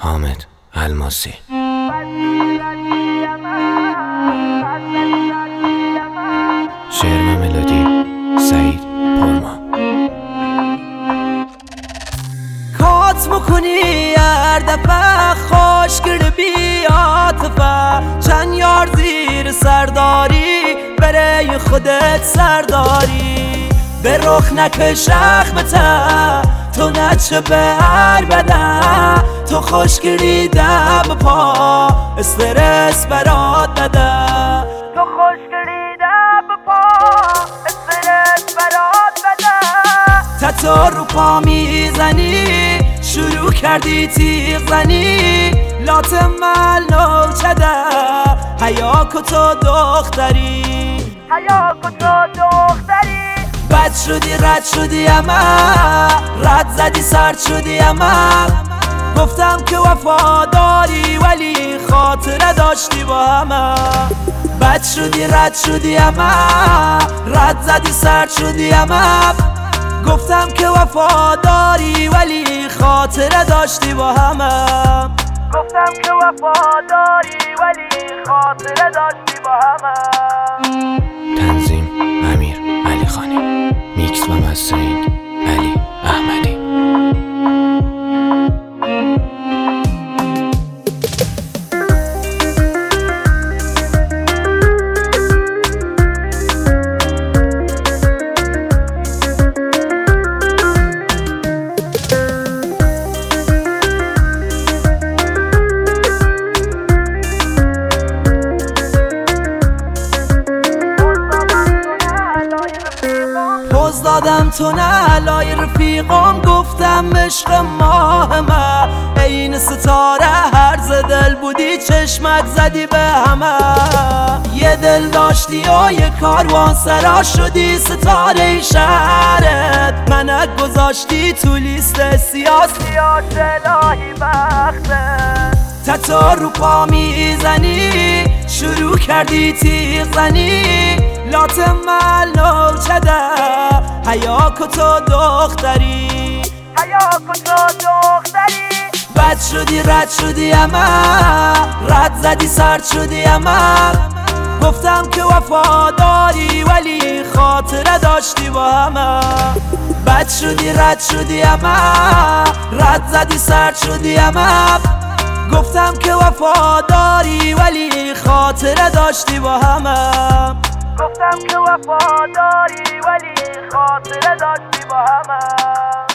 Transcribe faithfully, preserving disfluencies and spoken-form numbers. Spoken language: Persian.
حامد الماسی. شعر و ملودی سعید پورما. کات میکنی هر دفعه خوش گرد بیاتفه، چند یار زیر سرداری برای خودت سرداری، به رخ نکش اخمته تو نچه به هر بدن، تو خوش گریده به پا استرس برات نده، تو خوش گریده به پا استرس برات نده. تتا رو پا میزنی شروع کردی تیغ زنی، لات ملول چده حیا کتو دختری، حیا کتو دختری. بد شدی رد شدی اما رد زدی سرد شدی اما، گفتم که وفاداری ولی خاطره داشتی با همه. بد شدی رد شدی اما رد زدی سرد شدی اما، گفتم که وفاداری ولی خاطره داشتی با همه. گفتم که وفاداری ولی خاطره داشتی با همه. تنظیم امیر علی خانی، میکس و مسترینگ علی احمدی. پوز دادم تو نه لای رفیقام، گفتم عشق ماهمه، این ستاره هرز دل بودی چشمک زدی به همه. یه دل داشتی و یه کاروان سرا شدی ستاره شهرت، منک گذاشتی تو لیست سیاسی الهی بختت. تتا رو پا میزنی شروع کردی تیغ زنی، لات ملول چده حیا کتو دختری، حیا کتو دختری. بد شدی رد شدی اما رد زدی سرد شدی اما، گفتم که وفاداری ولی خاطره داشتی با همه. بد شدی رد شدی اما رد زدی سرد شدی اما، گفتم که وفاداری ولی خاطره داشتی با همه. گفتم که وفاداری ولی خاطره داشتی با همه.